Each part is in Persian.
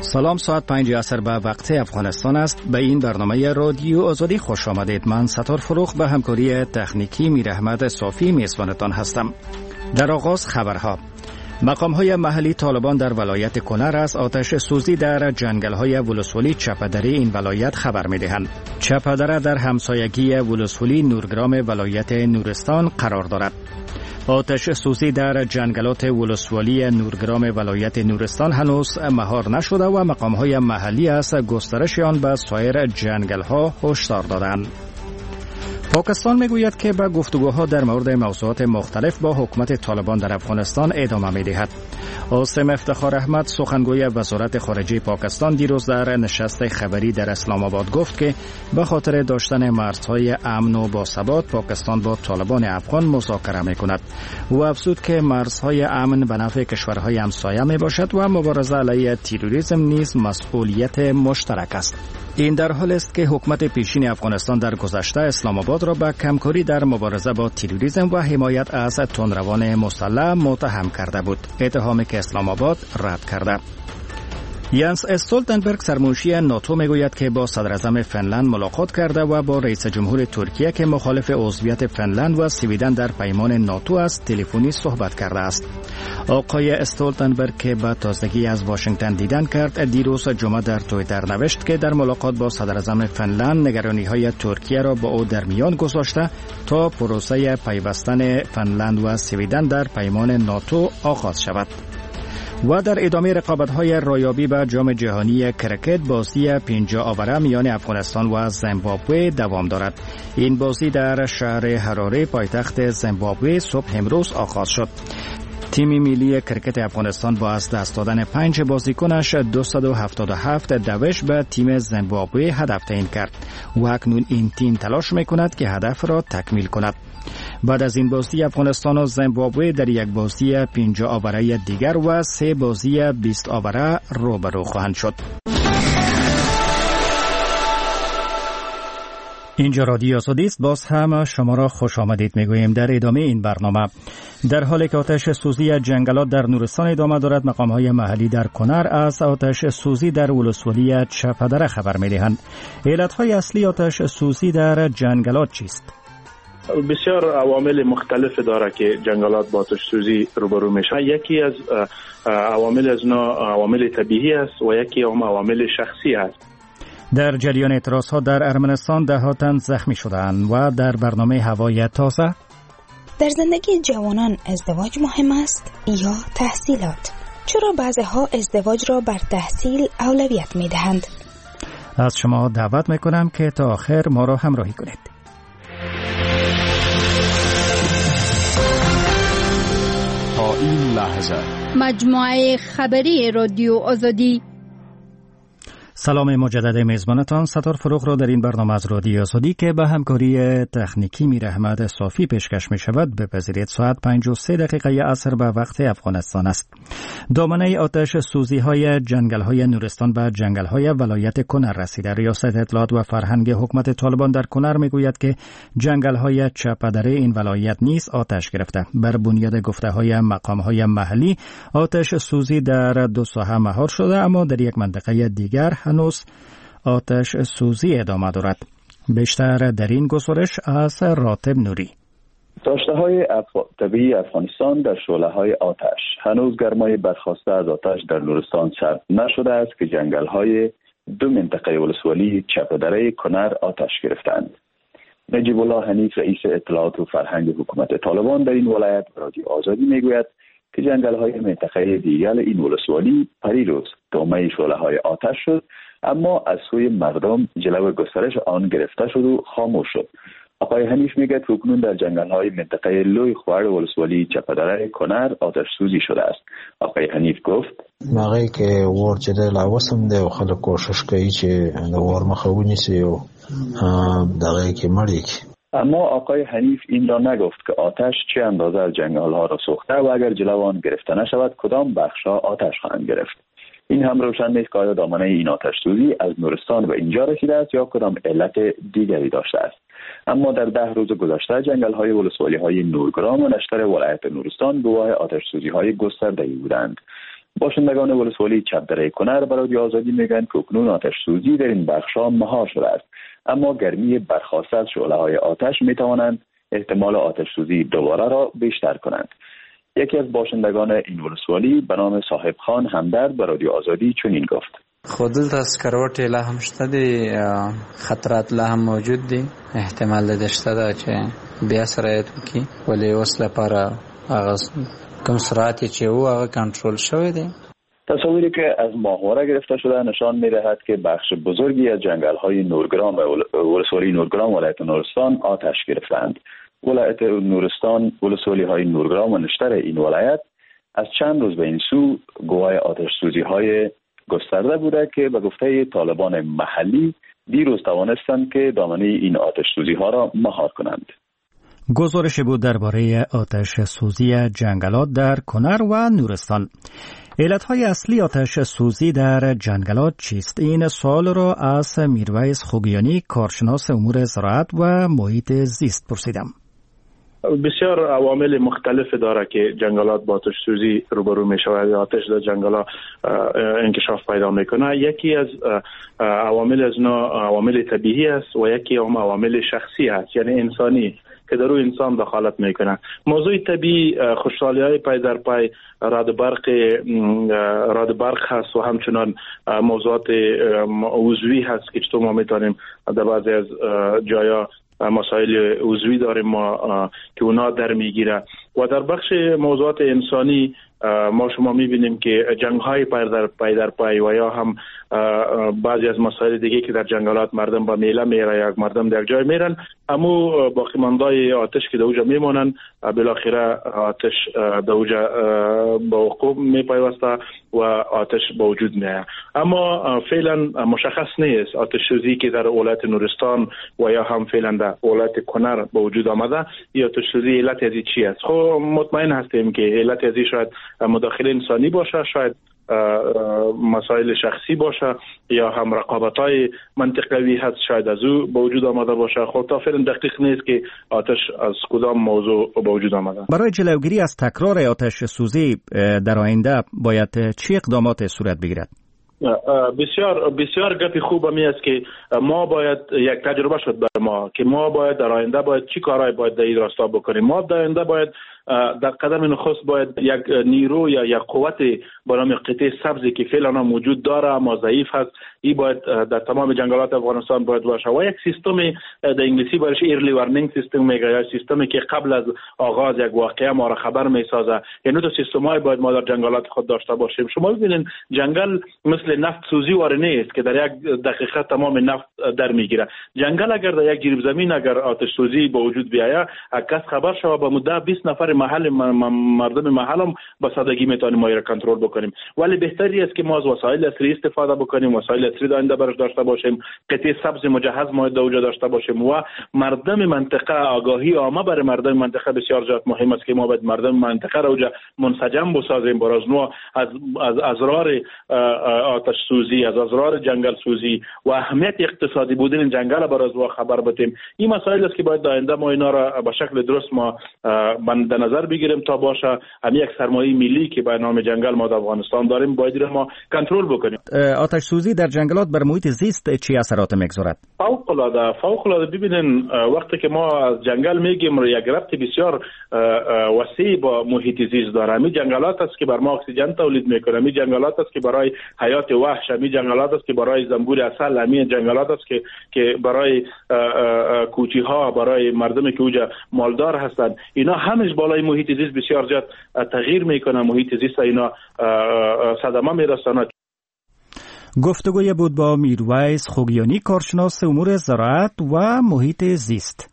سلام، ساعت 5 عصر به وقت افغانستان است. به این برنامه رادیو آزادی خوش آمدید. من ستار فروخ به همکاری تکنیکی میرحمد صافی میزبانتان هستم. در آغاز خبرها. مقام‌های محلی طالبان در ولایت کنر از آتش سوزی در جنگل‌های ولسوالی چپدری این ولایت خبر می‌دهند. چپدره در همسایگی ولسوالی نورگرام ولایت نورستان قرار دارد. آتش سوزی در جنگلات ولسوالی نورگرام ولایت نورستان هنوز مهار نشده و مقام‌های محلی از گسترش آن به سایر جنگل‌ها هشدار دادند. پاکستان میگوید که به گفتگوها در مورد موضوعات مختلف با حکومت طالبان در افغانستان ادامه می‌دهد. عاصم افتخار احمد سخنگوی وزارت خارجه پاکستان دیروز در نشست خبری در اسلام آباد گفت که به خاطر داشتن مرزهای امن و باثبات پاکستان با طالبان افغان مذاکره می‌کند. او افزود که مرزهای امن به نفع کشورهای همسایه میباشد و مبارزه علیه تروریسم نیز مسئولیت مشترک است. این در حال است که حکومت پیشین افغانستان در گذشته اسلام آباد را به کمکاری در مبارزه با تروریسم و حمایت از تندروان مسلح متهم کرده بود، اتهامی که اسلام آباد رد کرده. ینس استولتنبرگ سرمنشی ناتو میگوید که با صدر اعظم فنلند ملاقات کرده و با رئیس جمهور ترکیه که مخالف عضویت فنلند و سویدن در پیمان ناتو است تلفنی صحبت کرده است. آقای استولتنبرگ که به تازگی از واشنگتن دیدن کرد، دیروز جمعه در توییتر نوشت که در ملاقات با صدر اعظم فنلند نگرانی‌های ترکیه را با او در میان گذاشته تا پروسه پیوستن فنلند و سویدن در پیمان ناتو آغاز شود. و در ادامه رقابت‌های رایابی به جام جهانی کرکت، بازی 50 آوره میان افغانستان و زیمبابوه دوام دارد. این بازی در شهر هراره پایتخت زیمبابوه صبح امروز آغاز شد. تیم ملی کرکت افغانستان با از دست دادن 5 بازیکنش 277 دوش به تیم زیمبابوه هدف تعیین کرد و اکنون این تیم تلاش می‌کند که هدف را تکمیل کند. بعد از این بازی افغانستان و زیمبابوه در یک بازی 50 آوره دیگر و 3 بازی 20 آوره روبرو خواهند شد. اینجا رادیو آزادی است. باز هم شما را خوش آمدید میگوییم. در ادامه این برنامه، در حالی که آتش سوزی جنگلات در نورستان ادامه دارد، مقام‌های محلی در کنر از آتش سوزی در ولسوالی چپدره خبر می‌دهند. علت‌های اصلی آتش سوزی در جنگلات چیست؟ بسیار عوامل مختلف داره که جنگلات با آتش سوزی روبرو میشه. یکی از عوامل از عوامل طبیعی است و یکی هم عوامل شخصی است. در جریان اعتراضها در ارمنستان ده‌ها تن زخمی شدند. و در برنامه هوای تازه، در زندگی جوانان ازدواج مهم است یا تحصیلات؟ چرا بعضی‌ها ازدواج را بر تحصیل اولویت می‌دهند؟ از شما دعوت می‌کنم که تا آخر ما را همراهی کنید. تا این لحظه مجموعه خبری رادیو آزادی. سلام مجدد میزبانتان ستار فروخ را در این برنامه از رادیو آزادی که به همکاری تکنیکی میرحمد صافی پیشکش می شود بپذیرید. ساعت 5:03 عصر به وقت افغانستان است. دامنه آتش سوزی های جنگل های نورستان به جنگل های ولایت کنر رسیده. ریاست اطلاعات و فرهنگ حکومت طالبان در کنر می گوید که جنگل های چپدره این ولایت نیز آتش گرفته. بر بنیاد گفته های مقام های محلی آتش سوزی در 2 ساحه مهار شده، اما در یک منطقه دیگر هنوز آتش سوزی ادامه دارد. بیشتر در این گزارش از راتب نوری. داشته‌های طبیعی افغانستان در شعله‌های آتش. هنوز گرمای برخاسته از آتش در نورستان سرد نشده است که جنگل‌های 2 منطقه ولسوالی چپدره کنر آتش گرفتند. نجیب الله حنیف رئیس اطلاعات و فرهنگ حکومت طالبان در این ولایت رادیو آزادی میگوید که جنگل‌های منطقه دیگر این ولسوالی پریروز دامه شعله‌های آتش شد، اما از سوی مردم جلو گسترش آن گرفته شد و خاموش شد. آقای حنیف میگه که اکنون در جنگل‌های منطقه لوی خوار ولسوالی چپدره کنر آتش سوزی شده است. آقای حنیف گفت ماغی که ورچه لاوسم ده و خلق کوشش کوي چې د ور مخه ونیسي او دغه کې مړی. اما آقای حنیف این را نگفت که آتش چه اندازه از جنگل‌ها را سوخته و اگر جلو آن گرفته نشود کدام بخش‌ها آتش خواهند گرفت. این هم روشن نیست که آیا دامنه این آتش سوزی از نورستان به اینجا رسیده است یا کدام علت دیگری داشته است. اما در 10 روز گذشته جنگل‌های ولسوالی‌های نورگرام و نشتر ولایت نورستان گواه آتش سوزی‌های گسترده‌ای بودند. باشندگان ولسوالی چپدره کنر به رادیو آزادی میگن که اکنون آتش سوزی در این بخش‌ها مهار شده است، اما گرمی برخاسته از شعله‌های آتش میتوانند احتمال آتش سوزی دوباره را بیشتر کنند. یکی از باشندگان این ولسوالی به نام صاحب خان همدرد به رادیو آزادی چنین گفت: خود دلته سکروټ لا هم شته دي، خطرات لا هم موجود دي، احتمال دشته ده چې بیا سرایت وکړي، ولې اوس لپاره هغه کم سرعتی چې او هغه کنټرول شوی دی. تصاویری که از ماهواره گرفته شده نشان می‌دهد که بخش بزرگی از جنگل‌های نورگرام و ولسوالی نورگرام ولایت نورستان آتش گرفتند. ولایت نورستان، ولسوالی‌های نورگرام و نشتر این ولایت از چند روز به این سو گواه آتش سوزی‌های گسترده بوده که به گفته طالبان محلی دیروز توانستند که دامنه این آتش سوزی‌ها را مهار کنند. گزارش بود درباره آتش سوزی جنگلات در کنر و نورستان. علتهای اصلی آتش سوزی در جنگلات چیست؟ این سوال را از میرویس خوگیانی، کارشناس امور زراعت و محیط زیست پرسیدم. بسیار عوامل مختلف داره که جنگلات با آتش سوزی روبرو می شود. آتش در جنگلات انکشاف پیدا میکنه. یکی از عوامل از عوامل طبیعی است و یکی هم عوامل شخصی است، یعنی انسانی که در روی انسان دخالت میکنه. موضوع طبیعی خوشحالی های پای در پای رعد برق هست و همچنان موضوعات عضوی هست که چطور ما میتونیم در بعضی از جایا مسائل عضوی داریم ما که اونا در میگیره. و در بخش موضوعات انسانی ما شما میبینیم که جنگ های پای در پای و یا هم بعضی از مسائل دیگه که در جنگلات مردم با میله میره یا مردم در جای میرن، اما باقی ماندای آتش که در اوجا میمونن بالاخره آتش در اوجا به وقوع میپیوسته و آتش به وجود میاد. اما فعلا مشخص نیست آتش سوزی که در ولایت نورستان و یا هم فعلا در ولایت کنر به وجود آمده یا آتش سوزی علت ازی چی است. خب مطمئن هستیم که علت ازی شاید مداخله انسانی باشه، شاید مسائل شخصی باشه یا هم رقابت‌های منطقوی هست، شاید از او به وجود آمده باشه. خب تا فعلا دقیق نیست که آتش از کدام موضوع به وجود آمده. برای جلوگیری از تکرار آتش سوزی در آینده باید چه اقدامات صورت بگیرد؟ بسیار گپی خوب می است که ما باید یک تجربه شد بر ما که ما باید در آینده باید چی کارهای باید در این راستا بکنیم. ما در آینده باید در قدم نخست باید یک نیرو یا یک قوت به نام قطعه سبزی که فعلا موجود داره اما ضعیف هست، این باید در تمام جنگلات افغانستان باید باشه و یک سیستم در انگلیسی برش ایرلی وارنینگ سیستم میگه، یا سیستمی که قبل از آغاز یک واقعه ما را خبر میسازه. یعنی تو سیستم‌های باید ما در جنگلات خود داشته باشیم. شما ببینید جنگل مثل نفت سوزی واره نیست که در یک دقیقه تمام نفت در میگیره. جنگل اگر در یک جریب زمین اگر آتش سوزی به وجود بیاید، کس خبر شوه به مدت 20 نفر محل مردم محلم به سادگی میتونیم ما را کنترل بکنیم. ولی بهتری است که ما از وسایل عصری استفاده بکنیم، وسایل عصری آینده برش داشته باشیم، قطعه سبز مجهز ما در اونجا داشته باشیم و مردم منطقه آگاهی عامه برای مردم منطقه بسیار زیاد مهم است که ما باید مردم منطقه را اونجا منسجم بسازیم برای از اضرار آتش سوزی، از اضرار جنگل سوزی و اهمیت اقتصادی بودن جنگل برای از خبر بدیم. این مسائل است که باید آینده ما اینا را به شکل درست ما در نظر بگیریم تا باشه هم یک سرمایه ملی که به نام جنگل ما در افغانستان داریم باید ما کنترل بکنیم. آتش سوزی در جنگلات بر محیط زیست چه اثرات میگذارد؟ فوق العاده ببینین وقتی که ما از جنگل میگیم یک ربط بسیار وسیع با محیط زیست داره. می جنگلات است که بر ما اکسیژن تولید میکنه، می جنگلات است که برای حیات وحش، می جنگلات است که برای زنبور عسل، می جنگلات است که برای کوچی ها، برای مردمی که اونجا مالدار هستند، اینا همش بالای محیط زیست بسیار زیاد تغییر میکنه. محیط زیست اینا صدمه میرسونه. گفتگوی بود با میرویس خوگیانی، کارشناس امور زراعت و محیط زیست.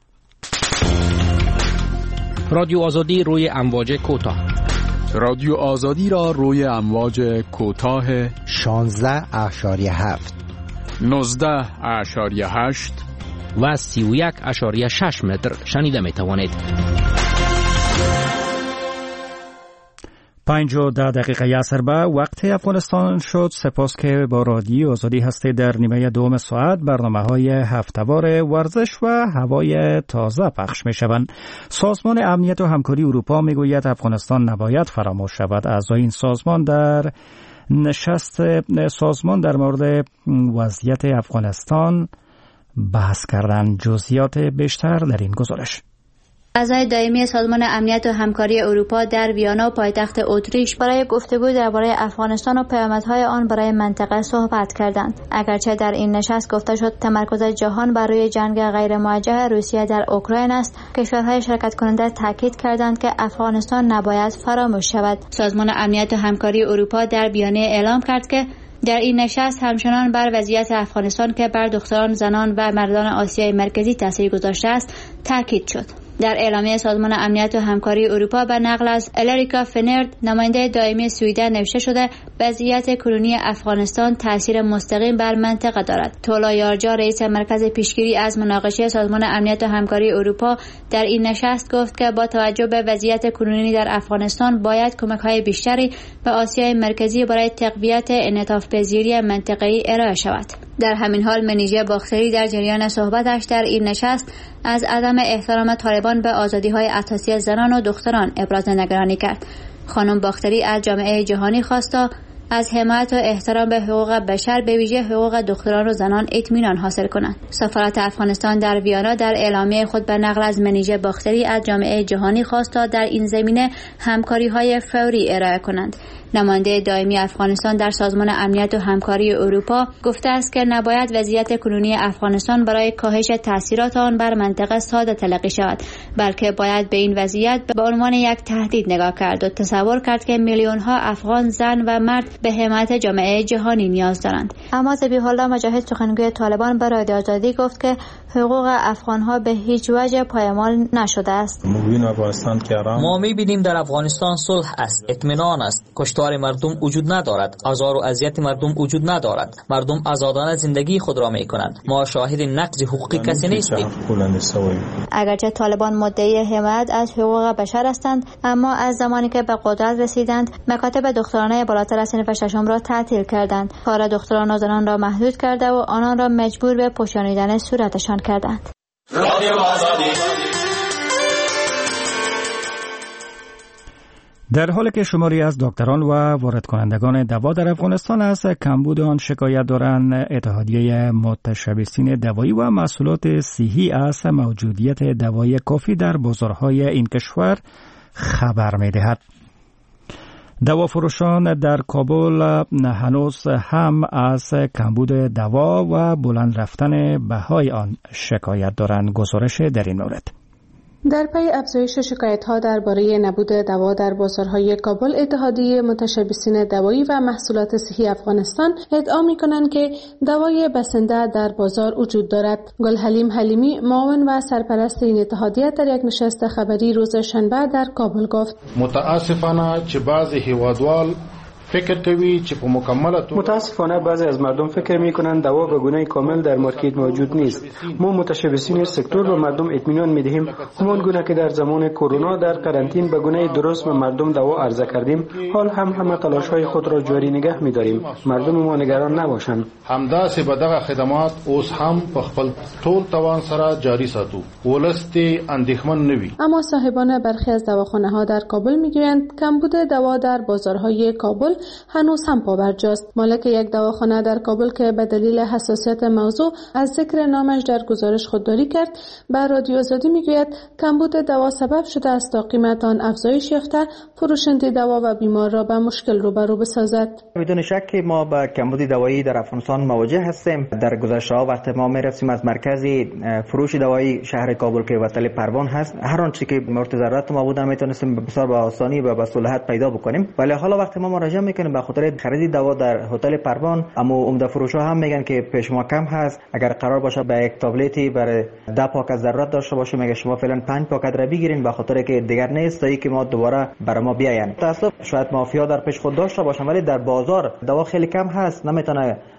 رادیو آزادی روی امواج کوتاه. رادیو آزادی را روی امواج کوتاه 16.7 19.8 و 31.6 متر شنیده می توانید. 5:10 عصر به وقت افغانستان شد. سپاس که با رادیو آزادی هستید. در نیمه دوم ساعت برنامه‌های هفته‌وار ورزش و هوای تازه پخش می‌شوند. سازمان امنیت و همکاری اروپا می‌گوید افغانستان نباید فراموش شود. اعضای این سازمان در نشست سازمان در مورد وضعیت افغانستان بحث کردند. جزئیات بیشتر در این گزارش. اعضای دائمی سازمان امنیت و همکاری اروپا در ویانا پایتخت اتریش برای گفتگو درباره افغانستان و پیامدهای آن برای منطقه صحبت کردند. اگرچه در این نشست گفته شد تمرکز جهان بر روی جنگ غیر موجه روسیه در اوکراین است، کشورهای شرکت کننده تاکید کردند که افغانستان نباید فراموش شود. سازمان امنیت و همکاری اروپا در بیانیه اعلام کرد که در این نشست همچنان بر وضعیت افغانستان که بر دختران، زنان و مردان آسیای مرکزی تاثیر گذاشته است تاکید شد. در اعلامیه سازمان امنیت و همکاری اروپا به نقل از الاریکا فنرد، نماینده دائمی سوئیدن، نوشته شده وضعیت کنونی افغانستان تاثیر مستقیم بر منطقه دارد. تولا یارجا، رئیس مرکز پیشگیری از مناقشه سازمان امنیت و همکاری اروپا، در این نشست گفت که با توجه به وضعیت کنونی در افغانستان باید کمک‌های بیشتری به آسیای مرکزی برای تقویت انعطاف‌پذیری منطقه‌ای ارائه شود. در همین حال منیژه باختری در جریان صحبتش در این نشست از عدم احترام طالبان به آزادی‌های اساسی زنان و دختران ابراز نگرانی کرد. خانم باختری از جامعه جهانی خواست تا از حمایت و احترام به حقوق بشر به ویژه حقوق دختران و زنان اطمینان حاصل کنند. سفارت افغانستان در ویانا در اعلامیه خود به نقل از منیژه باختری از جامعه جهانی خواست تا در این زمینه همکاری‌های فوری ارائه کنند. نماینده دائمی افغانستان در سازمان امنیت و همکاری اروپا گفته است که نباید وضعیت کنونی افغانستان برای کاهش تاثیرات آن بر منطقه ساده تلقی شود، بلکه باید به این وضعیت به عنوان یک تهدید نگاه کرد و تصور کرد که میلیون‌ها افغان زن و مرد به حمایت جامعه جهانی نیاز دارند. اما ذبیح الله مجاهد، سخنگوی طالبان، به رادیو آزادی گفت که حقوق افغان‌ها به هیچ وجه پایمال نشده است. ما می‌بینیم در افغانستان صلح است، اطمینان است، کشتار مردم وجود ندارد، آزار و اذیت مردم وجود ندارد، مردم آزادانه زندگی خود را می‌کنند. ما شاهد نقض حقوقی کسی نیستیم. اگرچه طالبان مدعی حمایت از حقوق بشر هستند، اما از زمانی که به قدرت رسیدند مکاتب دخترانه بالاتر از صنف ششم را تعطیل کردند، کار دختران و زنان را محدود کرده و آنان را مجبور به پوشانیدن صورتشان کردند. در حالی که شماری از دکتران و وارد کنندگان دوا در افغانستان از کمبود آن شکایت دارند، اتحادیه متشبثین دوایی و محصولات صحی از موجودیت دوایی کافی در بازارهای این کشور خبر می‌دهد. دوافروشان در کابل هنوز هم از کمبود دوا و بلند رفتن بهای آن شکایت دارند. گزارش در این مورد. در پی افزایش شکایت‌ها درباره نبود دوا در بازارهای کابل، اتحادیه متشبثین دوایی و محصولات صحی افغانستان ادعا می‌کنند که دوای بسنده در بازار وجود دارد. گلحلیم حلیمی، معاون و سرپرست این اتحادیه، در یک نشست خبری روز شنبه در کابل گفت: متاسفانه چې بعضی هیوادوال فکر کوي چې په مکمله متاسفانه بعضی از مردم فکر میکنند دوا به گونه کامل در مارکت موجود نیست. ما متشبثین سکتور به مردم اطمینان میدهیم همان گونه که در زمان کرونا در قرنطین به گونه درست به مردم دوا عرضه کردیم، حال هم همه تلاش های خود را جاری نگه میداریم. مردم ما نگران نباشند. همداسې به دغه خدمات اوس هم په خپل ټول توان سره جاری ساتو. ولست اندېښمن نوي. اما صاحبان برخی از دواخانه ها در کابل میگویند کمبود دوا در بازارهای کابل هنوز هم پابرجاست. مالک یک دواخانه در کابل که به دلیل حساسیت موضوع از ذکر نامش در گزارش خودداری کرد، به رادیو آزادی میگوید کمبود دوا سبب شده است تا قیمت آن افزایش یافته، فروشنده دوا و بیمار را به مشکل روبرو بسازد. بدون شک ما با کمبود دوایی در افغانستان مواجه هستیم. در گذشته وقتی ما میرفتیم از مرکز فروش دوایی شهر کابل که وطن پروان هست، هر آنچه که مورد ضرورت ما بود میتونستیم بسیار به آسانی و به سهولت پیدا بکنیم. ولی حالا وقتی ما مراجعه میکنیم به خاطر خرید دوا در هتل پروان، اما عمده فروشا هم میگن که پیش ما کم هست. اگر قرار باشه به یک تابلتی برای 10 پاکت ضرورت داشته باشیم، اگه شما فعلا 5 پاکت را بگیرین به خاطر که دیگر نیست تا اینکه ما دوباره برای ما بیاین. تاسف شاید مافیا در پیش خود داشته باشن، ولی در بازار دوا خیلی کم هست، نمیتونه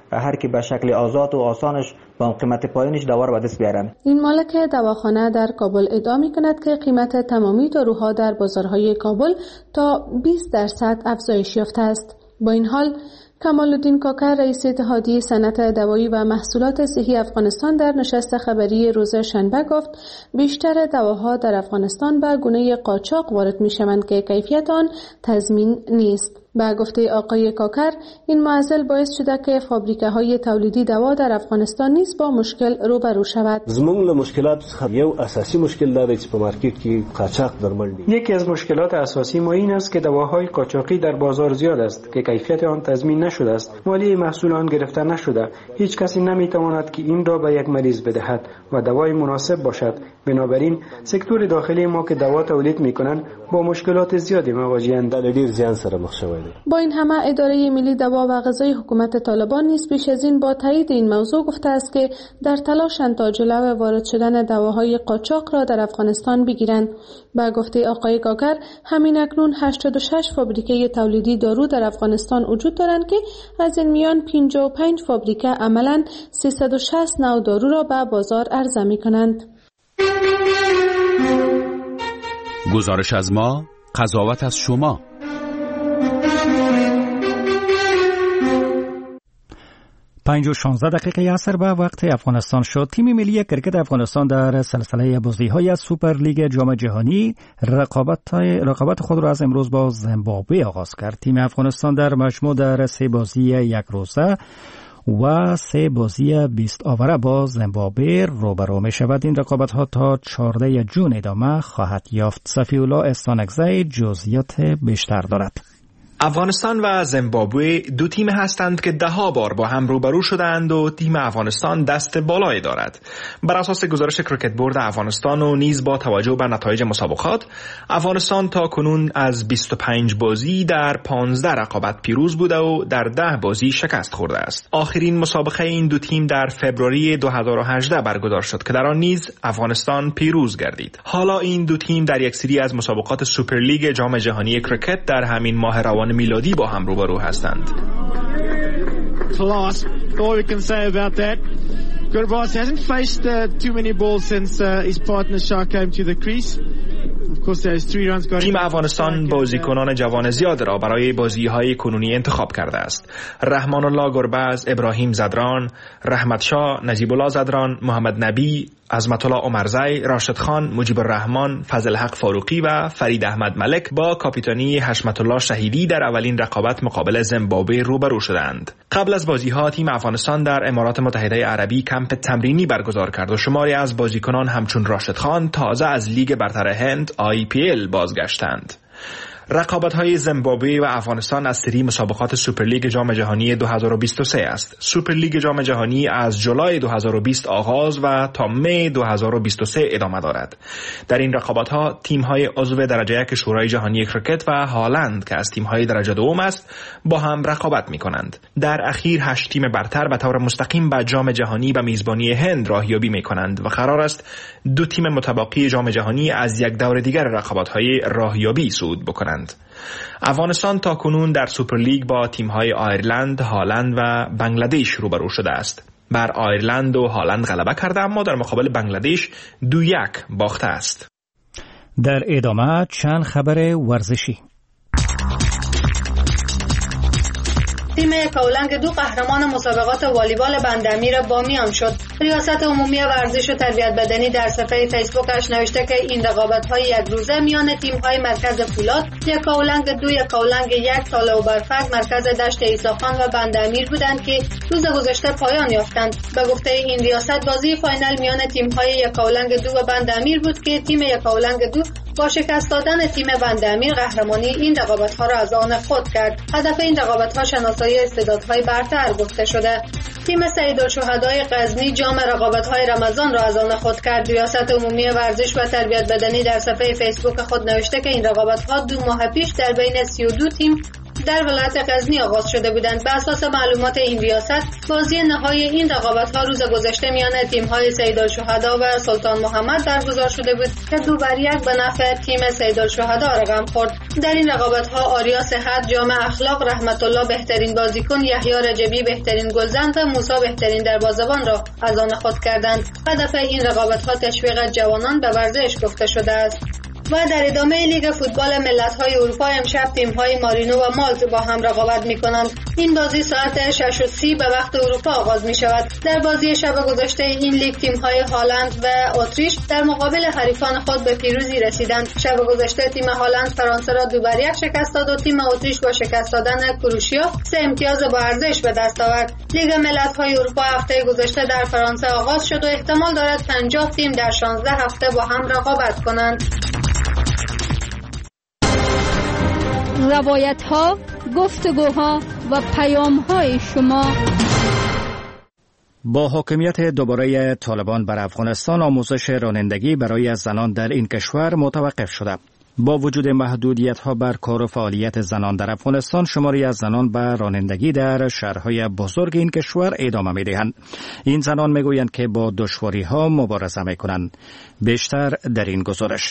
هر کی به شکل آزاد و آسانش با قیمت پایینش دوا را به دست بیارن. این مالک دواخانه در کابل ادعا می‌کند که قیمت تمامی داروها در بازارهای کابل تا 20% افزایش یافته است. با این حال کمال الدین کاکر رئیس اتحادیه صنعت دوایی و محصولات صحی افغانستان در نشست خبری روز شنبه گفت بیشتر دواها در افغانستان به گونه قاچاق وارد می‌شوند که کیفیت آن تضمین نیست. به گفته آقای کاکر این معضل باعث شده که فابریکه‌های تولیدی دوا در افغانستان نیز با مشکل روبرو شود. زموږ له مشکلات څخه یو اساسي مشکل دا دی چې په مارکیټ کې قاچاق درمل دي. یکی از مشکلات اساسی ما این است که دواهای قاچاقی در بازار زیاد است که کیفیت آن تضمین نشده است. مالی محصول آن گرفته نشده. هیچ کسی نمیتواند که این را به یک مریض بدهد و دوای مناسب باشد. بنابراین سکتور داخلی ما که دوا تولید میکنند با مشکلات زیادی مواجه‌اند. ډیر زیان سره مخ شوی دی. با این همه اداره ملی دوا و غذای حکومت طالبان نیز پیش از این با تایید این موضوع گفته است که در تلاشند تا جلو وارد شدن دواهای قاچاق را در افغانستان بگیرند. با گفته آقای کاکر همین اکنون 86 فابریکه تولیدی دارو در افغانستان وجود دارند که از این میان 55 فابریکه عملاً 360 نوع دارو را به بازار عرضه می‌کنند. گزارش از ما، قضاوت از شما. پنج و 16 دقیقه عصر به وقت افغانستان شد. تیم ملی کرکت افغانستان در سلسله بازی‌های سوپر لیگ جام جهانی رقابت خود را از امروز با زیمبابوه آغاز کرد. تیم افغانستان در مجموع در 3 بازی یک روزه و 3 بازی 20 آوره با زیمبابوه روبرو می شود. این رقابت ها تا 14 جون ادامه خواهد یافت. صفی الله استانکزی جزئیات بیشتر دارد. افغانستان و زیمبابوه دو تیم هستند که 10 بار با هم روبرو شدند و تیم افغانستان دست بالایی دارد. بر اساس گزارش کرکت بورد افغانستان و نیز با توجه به نتایج مسابقات، افغانستان تا کنون از 25 بازی در 15 رقابت پیروز بوده و در 10 بازی شکست خورده است. آخرین مسابقه این دو تیم در فوریه 2018 برگزار شد که در آن نیز افغانستان پیروز گردید. حالا این دو تیم در یک سری از مسابقات سوپر لیگ جام جهانی کرکت در همین ماه روان میلادی با هم روبرو هستند. Class, all we can say about that. Gurbaas hasn't faced too many balls since his partner Shah came to the crease. تیم افغانستان بازیکنان جوان زیاد را برای بازی‌های کنونی انتخاب کرده است. رحمان الله گربز، ابراهیم زدران، رحمت شاه، نجیب الله زدران، محمد نبی، عظمت الله عمرزی، راشد خان، مجیب الرحمن، فضل حق فاروقی و فرید احمد ملک با کاپیتانی حشمت الله شهیدی در اولین رقابت مقابل زیمبابوه روبرو شدند. قبل از بازی‌ها تیم افغانستان در امارات متحده عربی کمپ تمرینی برگزار کرد و شماری از بازیکنان همچون راشد خان تازه از لیگ برتر هند IPL بازگشتند. رقابت‌های زیمبابوه و افغانستان از سری مسابقات سوپرلیگ جام جهانی 2023 است. سوپرلیگ جام جهانی از جولای 2020 آغاز و تا می 2023 ادامه دارد. در این رقابت‌ها تیم‌های عضو درجه یک شورای جهانی کرکت و هالند که از تیم‌های درجه دوم است با هم رقابت می‌کنند. در اخیر 8 تیم برتر به طور مستقیم به جام جهانی به میزبانی هند راهیابی می‌کنند و قرار است 2 تیم متبقی جام جهانی از یک دور دیگر رقابت‌های راهیابی صعود بکنند. افغانستان تا کنون در سوپرلیگ با تیم‌های آیرلند، هالند و بنگلادش روبرو شده است. بر آیرلند و هالند غلبه کرده اما در مقابل بنگلادش 2-1 باخته است. در ادامه چند خبر ورزشی. تیم یکاولنگ 2 قهرمان مسابقات والیبال بندامیر بامیان شد. ریاست عمومی ورزش و تربیت بدنی در صفحه فیسبوکش نوشته که این رقابت‌های یک روزه میان تیم‌های مرکز فولاد، یکاولنگ 2، یکاولنگ 1، تاله و برفک، مرکز دشت عیساخان و بندامیر بودند که روز گذشته پایان یافتند. به گفته این ریاست بازی فاینال میان تیم‌های یکاولنگ 2 و بندامیر بود که تیم یکاولنگ 2 با شکست دادن تیم بندامیر قهرمانی این رقابت‌ها را از آن خود کرد. هدف این رقابت‌ها شناسایی استعدادهای برتر گفته شده. تیم سیدالشهدای غزنی جام رقابت‌های رمضان را از آن خود کرد. ریاست عمومی ورزش و تربیت بدنی در صفحه فیسبوک خود نوشته که این رقابت‌ها 2 ماه پیش در بین 32 تیم در ولایت غزنی آغاز شده بودند. به اساس معلومات این ریاست بازی نهایی این رقابت‌ها روز گذشته میان تیم‌های سیدالشهدا و سلطان محمد برگزار شده بود که 2-1 به نفع تیم سیدالشهدا رقم خورد. در این رقابت‌ها آریا صحت جام اخلاق، رحمت الله بهترین بازیکن، یحیی رجبی بهترین گلزن و موسی بهترین دروازه‌بان را از آن خود کردند. هدف این رقابت‌ها تشویق جوانان به ورزش گفته شده است. و در ادامه لیگ فوتبال ملت‌های اروپا امشب تیم‌های مارینو و مالت با هم رقابت می‌کنند. این بازی ساعت 6:30 به وقت اروپا آغاز می‌شود. در بازی شب گذشته این لیگ تیم‌های هالند و اتریش در مقابل حریفان خود به پیروزی رسیدند. شب گذشته تیم هالند فرانسه را 2-1 شکست داد و تیم اتریش با شکست دادن کروشیا 3 امتیاز با ارزش به دست آورد. لیگ ملت‌های اروپا هفته گذشته در فرانسه آغاز شد و احتمال دارد 50 تیم در 16 هفته با هم رقابت کنند. روایت ها، گفتگوها و پیام های شما. با حاکمیت دوباره طالبان بر افغانستان، آموزش رانندگی برای زنان در این کشور متوقف شده. با وجود محدودیت ها بر کار و فعالیت زنان در افغانستان، شماری از زنان به رانندگی در شهرهای بزرگ این کشور ادامه می دهند. این زنان می گویند که با دشواری ها مبارزه می کنند. بیشتر در این گزارش.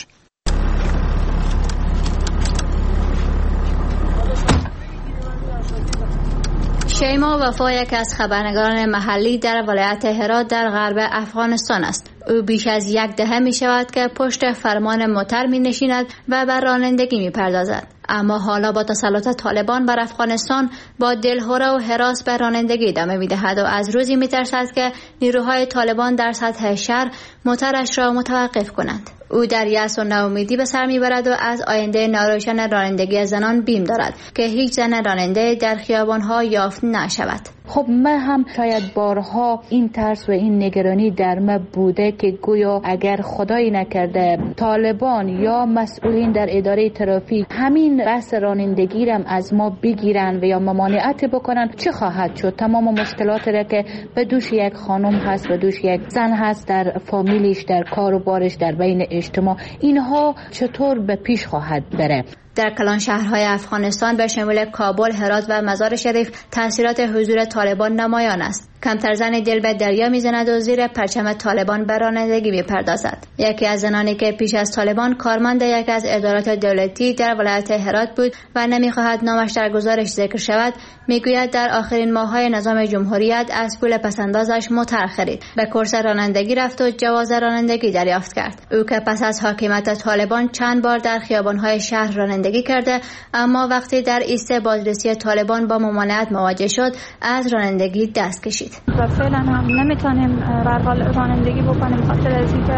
شیما وفا یک از خبرنگاران محلی در ولایت هرات در غرب افغانستان است. او بیش از 10 دهه می شود که پشت فرمان موتر می نشیند و بر رانندگی می پردازد. اما حالا با تسلط طالبان بر افغانستان با دلهره و هراس به رانندگی ادامه می دهد و از روزی می ترسد که نیروهای طالبان در سطح شهر موترش را متوقف کنند. او در یأس و ناامیدی به سر میبرد و از آینده ناروشن رانندگی زنان بیم دارد که هیچ زن راننده در خیابان‌ها یافت نشود. خب من هم شاید بارها این ترس و این نگرانی در من بوده که گویا اگر خدایی نکرده طالبان یا مسئولین در اداره ترافیک همین بحث رانندگی را از ما بگیرن و یا ممانعت بکنن، چه خواهد شد؟ تمام مشکلات را که به دوش یک خانم هست، به دوش یک زن هست، در فامیلیش، در کار و بارش، در بین اجتماع، اینها چطور به پیش خواهد بره؟ در کلان شهرهای افغانستان به شمول کابل، هرات و مزار شریف تاثیرات حضور طالبان نمایان است. کمتر زن دل به دریا میزند و زیر پرچم طالبان به رانندگی میپردازد. یکی از زنانی که پیش از طالبان کارمند یک از ادارات دولتی در ولایت هرات بود و نمیخواهد نامش در گزارش ذکر شود، میگوید در آخرین ماه‌های نظام جمهوریت از پول پسندازش موتر خرید، به کورس رانندگی رفت و جواز رانندگی دریافت کرد. او که پس از حاکمیت طالبان چند بار در خیابان‌های شهر رانندگی کرده، اما وقتی در ایست بازرسی طالبان با ممانعت مواجه شد، از رانندگی دست کشید. و فعلا هم نمیتونیم به حال رانندگی بکنیم، خاطر از اینکه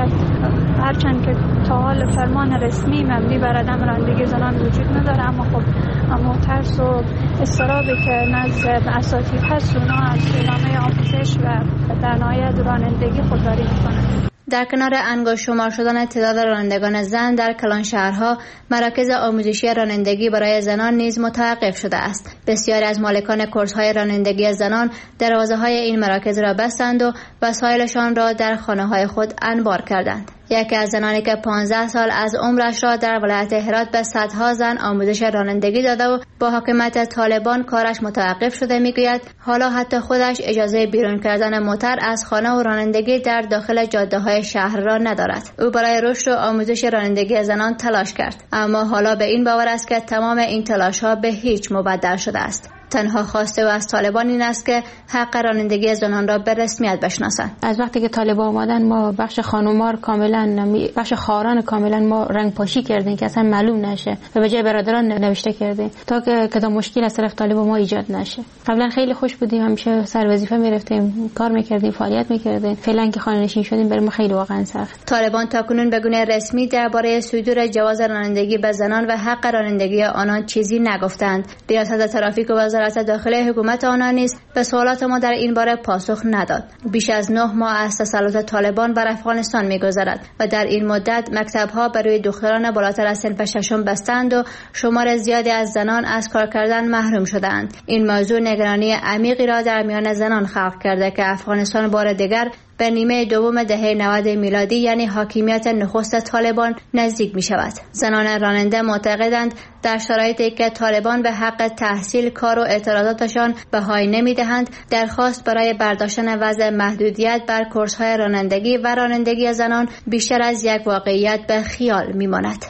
هرچند که تا حال فرمان رسمی مبنی بر عدم رانندگی زنان وجود نداره، اما خب ترس و اضطرابی که نزد اساتید هست اونا از اعلامه آموزش و در نهایت رانندگی خودداری میکنند. در کنار انگشت شمار شدن تعداد رانندگان زن در کلان شهرها، مراکز آموزشی رانندگی برای زنان نیز متوقف شده است. بسیاری از مالکان کورس‌های رانندگی زنان دروازه‌های این مراکز را بستند و وسایلشان را در خانه‌های خود انبار کردند. یکی از زنانی که 15 سال از عمرش را در ولایت هرات به صدها زن آموزش رانندگی داده و با حکومت طالبان کارش متوقف شده میگوید حالا حتی خودش اجازه بیرون کردن موتر از خانه و رانندگی در داخل جاده‌های شهر را ندارد. او برای رشد و آموزش رانندگی زنان تلاش کرد، اما حالا به این باور است که تمام این تلاش‌ها به هیچ مبدل شده است. تنها خواسته و از طالبان این است که حق رانندگی زنان را به رسمیت بشناسند. از وقتی که طالبان آمدن ما بخش خانومار کاملا، بخش خاران کاملا ما رنگ پاشی کردیم که اصلا معلوم نشه و به جای برادران نوشته کردیم تا که کدام مشکل از طرف طالبان ما ایجاد نشه. قبلا خیلی خوش بودیم، همیشه سر وظیفه میرفتیم، کار میکردیم، فعالیت میکردیم. فعلا که خانه نشین شدیم برای ما خیلی واقعا سخت. طالبان تاکنون به گونه رسمی درباره صدور جواز رانندگی به زنان و حق رانندگی آنان چیزی نگفتند. ریاست ترافیک و وزارت داخلی حکومت آنان نیز به سوالات ما در این باره پاسخ نداد. بیش از 9 ماه از تسلط طالبان بر افغانستان می‌گذرد و در این مدت مکتب‌ها برای دختران بالاتر از صنف ششم بستند و شمار زیادی از زنان از کار کردن محروم شدند. این موضوع نگرانی عمیقی را در میان زنان خلق کرده که افغانستان بار دیگر به نیمه دوم دهه 90 میلادی یعنی حاکمیت نخست طالبان نزدیک می شود. زنان راننده معتقدند در شرایطی که طالبان به حق تحصیل، کار و اعتراضاتشان بهای نمی دهند، درخواست برای برداشتن وضع محدودیت بر کورس‌های رانندگی و رانندگی زنان بیشتر از یک واقعیت به خیال می ماند.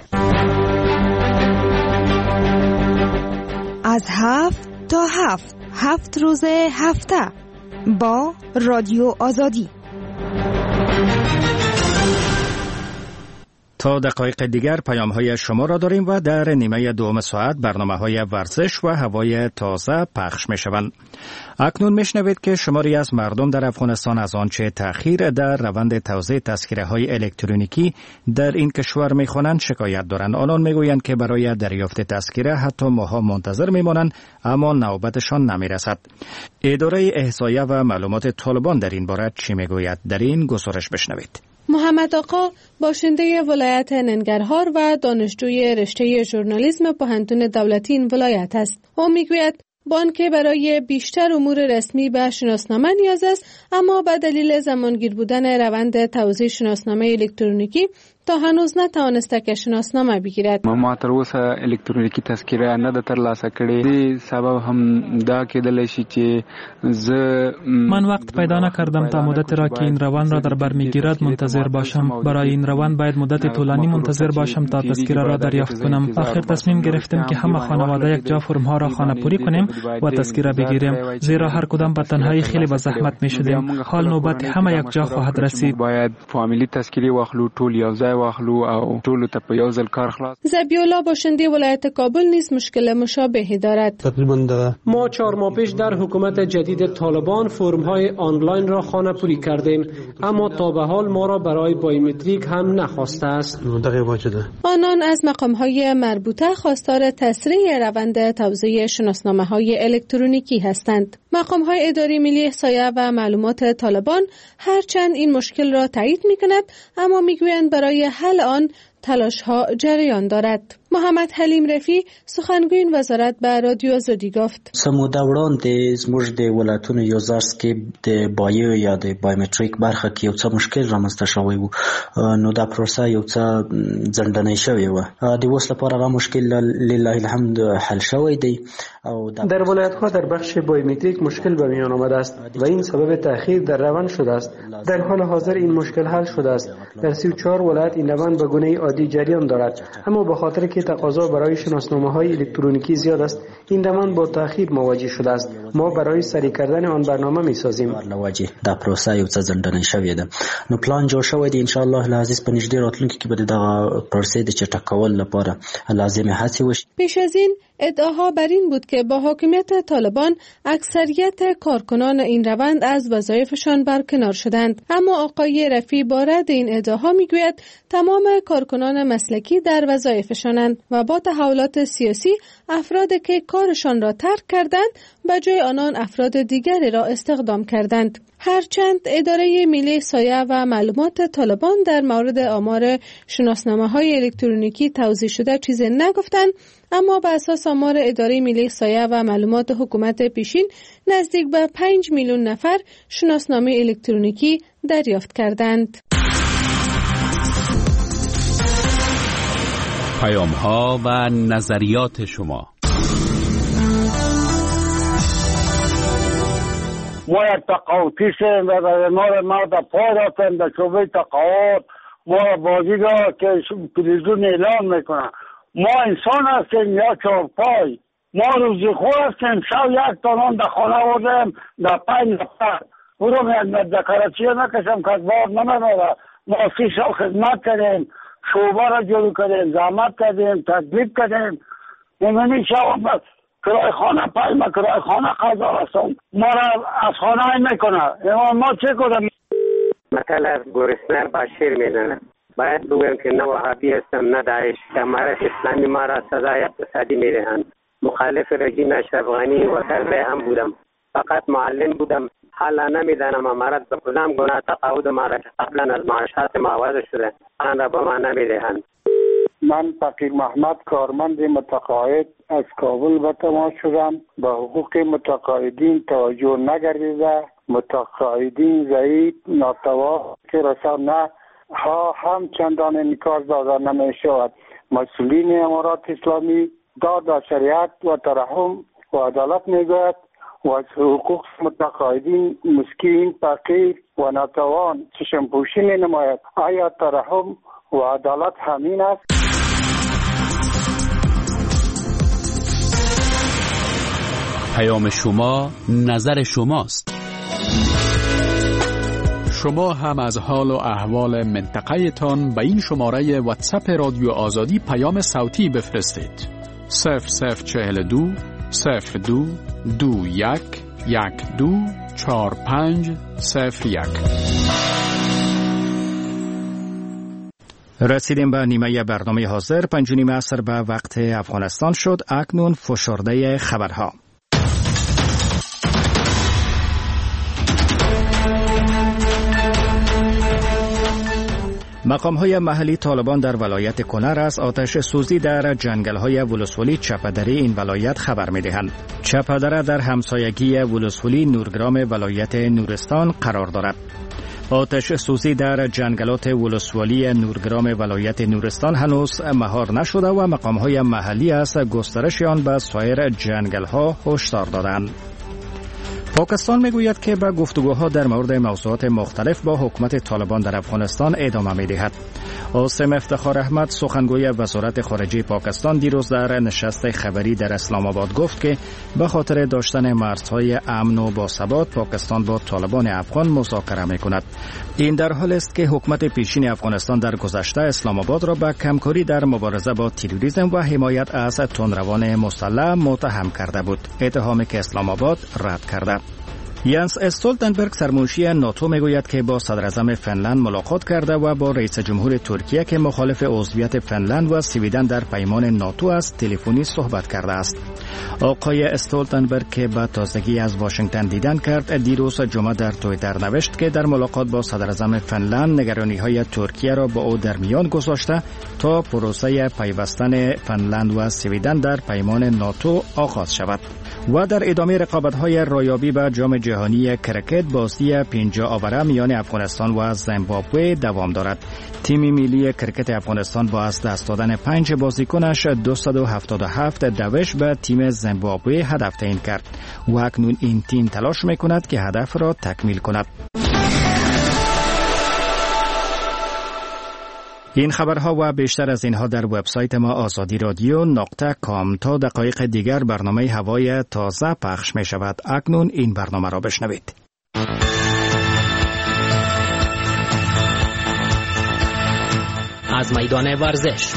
از 7 تا 7 روز هفته با رادیو آزادی. تا دقایق دیگر پیام‌های شما را داریم و در نیمه دوم ساعت برنامه‌های ورزش و هوای تازه پخش می‌شوند. اکنون میشنوید که شماری از مردم در افغانستان از آنچه تأخیر در روند توزیع تذکره‌های الکترونیکی در این کشور می‌خوانند شکایت دارند. آنان میگویند که برای دریافت تذکره حتی ماه‌ها منتظر میمانند اما نوبتشان نمیرسد. اداره احصایه و معلومات طالبان در این باره چی میگوید؟ در این گزارش بشنوید. محمد آقا باشنده ولایت ننگرهار و دانشجوی رشته ژورنالیسم پوهنتون دولتی این ولایت است. او میگوید بانک برای بیشتر امور رسمی به شناسنامه نیاز است، اما به دلیل زمانگیر بودن روند توزیع شناسنامه الکترونیکی تا هنوز نتوانسته که شناسنامه بگیرد. ما تر اوسه الکترونیکی تذکره نه د ترلاسه کړې. دې سبب هم دا کېدلی شي چې من وقت پیدا نکردم تا مدت را که این روند را در بر میگیرد منتظر باشم. برای این روند باید مدت طولانی منتظر باشم تا تذکره را دریافت کنم. آخر تصمیم گرفتیم که همه خانواده یک جا فرم ها را خانه‌پوری کنیم و تذکره بگیریم، زیرا هر کدام به تنهایی خیلی به زحمت میشدیم. حال نوبت همه یک جا خواهد رسید. باید فامیلی تذکره واخلو، ټول یو ځای واخلو او ټول ته په یو ځل کار خلاص. زبیولا باشنده ولایت کابل نیز مشکل مشابهی دارد. تقریبا ما 4 ماه پیش در حکومت جدید طالبان فرم‌های آنلاین را خانه‌پوری کردیم، اما تا به حال ما را برای بایومتریک هم نخواسته است. آنان از مقام‌های مربوطه خواستار تسریع روند توزیع شناسنامه‌های الکترونیکی هستند. مقام‌های اداره ملی احصایه و معلومات طالبان هرچند این مشکل را تایید می‌کند، اما می‌گویند برای حل آن تلاش‌ها جریان دارد. محمد حلیم رفی سخنگوی وزارت به رادیو آزادی گفت: سموده وړاندې زموږ د ولایتونو یو ځای کې د بایو یا د بایومتریک برخه کې یو څه مشکل رامنځته شوی و، نو دا پروسه یو څه ځنډنۍ شوې وه. د اوس لپاره هغه مشکل لله الحمد حل شوی دی. در ولایت‌ها در بخش بایومتریک مشکل به میان آمده است و این سبب تأخیر در روند شده است. در حال حاضر این مشکل حل شده است. در 34 ولایت این روند به گونه عادی جریان دارد، اما به خاطر که تقاضا برای شناسنامه‌های الکترونیکی زیاد است، این روند با تأخیر مواجه شده است. ما برای سریع کردن آن برنامه می‌سازیم. دا پروسه یو څه ځنډنۍ شوې ده. نو پلان جوړ شوی دی، ان شاء الله العزیز په نږدې راتلونکي کې به دغه پروسې د چټکولو لپاره لازمه هڅې وشي. پیش از این ادعاها بر این بود که با حاکمیت طالبان اکثریت کارکنان این روند از وظایفشان برکنار شدند، اما آقای رفی با رد این ادعاها میگوید تمام کارکنان مسلکی در وظایفشانند و با تحولات سیاسی افرادی که کارشان را ترک کردند به جای آنان افراد دیگری را استخدام کردند. هرچند اداره ملی احصایه و معلومات طالبان در مورد آمار شناسنامه‌های الکترونیکی توضیح شده چیزی نگفتند، اما بر اساس آمار اداره ملی احصایه و معلومات حکومت پیشین نزدیک به 5 میلیون نفر شناسنامه الکترونیکی دریافت کردند. پیام‌ها و نظریات شما. ما یک تقاوتی شدیم و ما در پای رفتیم در شعبه تقاوت. ما بازی را که تلویزیون اعلان میکنن ما انسان هستیم یا چهارپای، ما روزی خور هستیم. شب یک تانان در خانه آوردیم در 5 نفر برو دکارچی نکشم که بار نمیداره. ما 30 سال خدمت کردیم، شعبه را جلو کردیم، زحمت کردیم، تکلیف کردیم. نمینی شب کرای خانه پای ما کرای خانه خزار هستم، ما را از خانه های میکنه. ما چه کنیم؟ مثلا گرسنه با شیر میزنه. باید بگویم که نه وهابی هستم نه داعش، که امارت اسلامی ما را سزای اقتصادی میدهند. مخالف رژیم اشرف غنی و طلبه هم بودم، فقط معلم بودم. حالا نمیدانم امارت به کدام گناه تقاعد ما را که قبلا از معاشات ما عوض شده آن را به ما نمیدهند. من فقیر محمد کارمند متقاعد از کابل به تماس شدم. به حقوق متقاعدین توجه نگردیده متقاعدین ضعیف ناتوا که رسانه ها هم چندان انعکاس داده نمی شود. مسئولین امارات اسلامی داد شریعت و ترحم و عدالت میگوید و از حقوق متقاعدین مسکین فقیر و ناتوان چشم پوشی می نماید. آیا ترحم و عدالت همین است؟ پیام شما نظر شماست. شما هم از حال و احوال منطقه تان به این شماره واتساپ رادیو آزادی پیام صوتی بفرستید. 0042 02 21 12 45 01. رسیدیم به نیمه برنامه حاضر. 5:30 عصر به وقت افغانستان شد. اکنون فشرده خبرها. مقام‌های محلی طالبان در ولایت کنر از آتش سوزی در جنگل‌های ولسوالی چپدری این ولایت خبر می‌دهند. چپدره در همسایگی ولسوالی نورگرام ولایت نورستان قرار دارد. آتش سوزی در جنگلات ولسوالی نورگرام ولایت نورستان هنوز مهار نشده و مقام‌های محلی از گسترش آن به سایر جنگل‌ها هشدار دادند. پاکستان میگوید که به گفتگوها در مورد موضوعات مختلف با حکومت طالبان در افغانستان ادامه می‌دهد. عاصم افتخار احمد سخنگوی وزارت خارجه پاکستان دیروز در نشست خبری در اسلام آباد گفت که به خاطر داشتن مرزهای امن و باثبات پاکستان با طالبان افغان مذاکره می‌کند. این در حالی است که حکومت پیشین افغانستان در گذشته اسلام آباد را به کمکاری در مبارزه با تروریسم و حمایت از تندروان مسلح متهم کرده بود، اتهامی که اسلام آباد رد کرده. یانس استولتنبرگ سرمنشی ناتو میگوید که با صدر اعظم فنلند ملاقات کرده و با رئیس جمهور ترکیه که مخالف عضویت فنلند و سویدن در پیمان ناتو است تلفنی صحبت کرده است. آقای استولتنبرگ که به تازگی از واشنگتن دیدن کرد دیروز جمعه در توییتر نوشت که در ملاقات با صدر اعظم فنلند نگرانی‌های ترکیه را با او در میان گذاشته تا پروسه پیوستن فنلند و سویدن در پیمان ناتو آغاز شود. و در ادامه رقابت‌های رایابی به جام جهانی کرکت بازی 50 آوره میان افغانستان و زیمبابوه دوام دارد. تیم ملی کرکت افغانستان با از دست دادن 5 بازیکنش 277 دوش به تیم زیمبابوه هدف تعیین کرد و اکنون این تیم تلاش می‌کند که هدف را تکمیل کند. این خبرها و بیشتر از اینها در وبسایت ما azadi.radio.com. تا دقایق دیگر برنامه هوای تازه پخش می شود. اکنون این برنامه را بشنوید. از میدان ورزش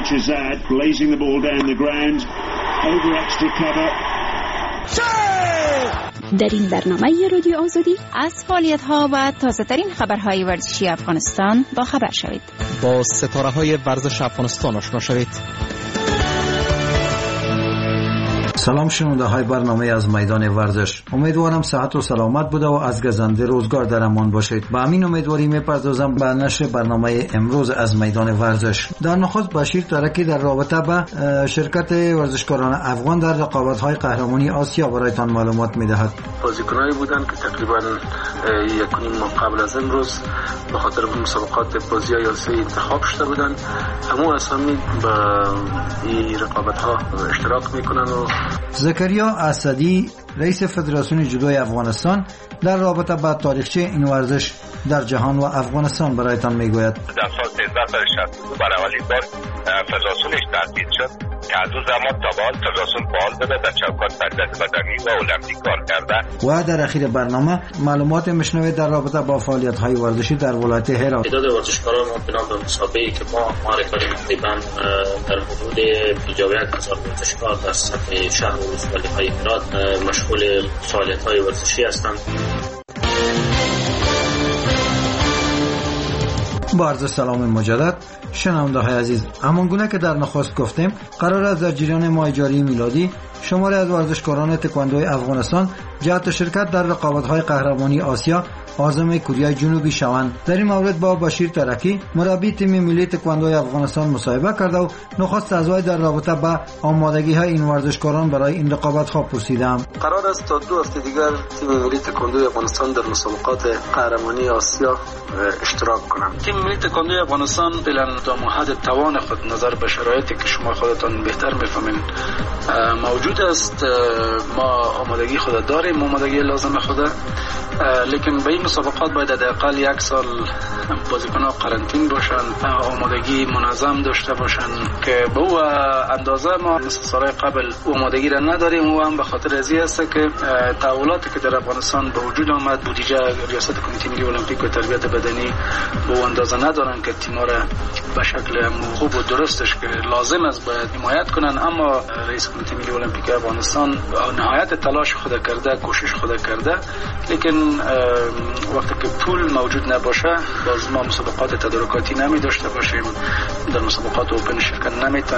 در این برنامه رادیو آزادی از فعالیت‌ها و تازه‌ترین خبرهای ورزشی افغانستان با خبر شوید. با ستاره‌های ورزش افغانستان آشنا شوید. سلام شنونده های برنامه از میدان ورزش. امیدوارم صحت و سلامت بوده و از گزنده روزگار در امان باشید. با همین امیدواری میپردازم به نشر برنامه امروز از میدان ورزش. در نخست بشیر ترکی در رابطه با شرکت ورزشکاران افغان در رقابت‌های قهرمانی آسیا برایتان معلومات میدهد. بازیکنایی بودند که تقریبا یک نیم ماه قبل از امروز به خاطر مسابقات بازی‌های آسیا انتخاب شده بودند. همون اسامی به این رقابت‌ها اشتراک میکنند و زکریا اسدی رئیس فدراسیون جودوی افغانستان در رابطه با تاریخچه این ورزش در جهان و افغانستان برایتان میگوید. در سال 1362 برای اولین بار فدراسیونش تأسیس شد که از اون زمان تا به حال فدراسیون فعال بوده، در چوکات سرزد بدنی و المپیک کار کرده. و در اخیر برنامه معلومات میشنوید در رابطه با فعالیت‌های ورزشی در ولایت هرات. تعداد ورزشکاران بنا به مسابقه‌ای که ما معرفی تقریبا در حدود 51000 ورزشکار در سطح شهر و ولایت‌های هرات مشغول فعالیت‌های ورزشی هستند. با عرض سلام مجدد شنونده های عزیز، همانگونه که در نخست گفتیم قرار است در جریان ماه جاری میلادی شماری از ورزشکاران تکواندوی افغانستان جهت شرکت در رقابت‌های قهرمانی آسیا عازم کره جنوبی شوند. در این مورد با بشیر ترکی مربی تیم ملی تکواندوی افغانستان مصاحبه کرده و نخست از وی در رابطه با آمادگی های این ورزشکاران برای این رقابت ها پرسیدم. قرار است تا 2 هفته دیگر تیم ملی تکواندوی افغانستان در مسابقات قهرمانی آسیا اشتراک کنند. تیم ملی تکواندوی افغانستان فعلا تا حد توان خود نظر به شرایطی که شما خودتان بهتر میفهمین موجود است. ما آمادگی خود داریم، آمادگی لازم خود، لیکن به این مسابقات باید حداقل 1 سال بازیکن‌ها قرنطین باشن، آمادگی منظم داشته باشن که به او اندازه ما مثل سال‌های قبل آمادگی را نداریم. و هم به خاطر ازی است که تحولاتی که در افغانستان به وجود آمد، بودجه ریاست کمیته ملی المپیک و تربیت بدنی به اون اندازه ندارن که تیم‌ها را به شکل خوب و درستش که لازم است باید حمایت کنن. اما رئیس کمیته ملی المپیک افغانستان نهایت تلاش خود کرده، کوشش خود کرده، لیکن وقتی که پول موجود نباشه باز ما مسابقات تدارکاتی نمی داشته باشیم، در مسابقات اوپن شرکت نمیتونیم.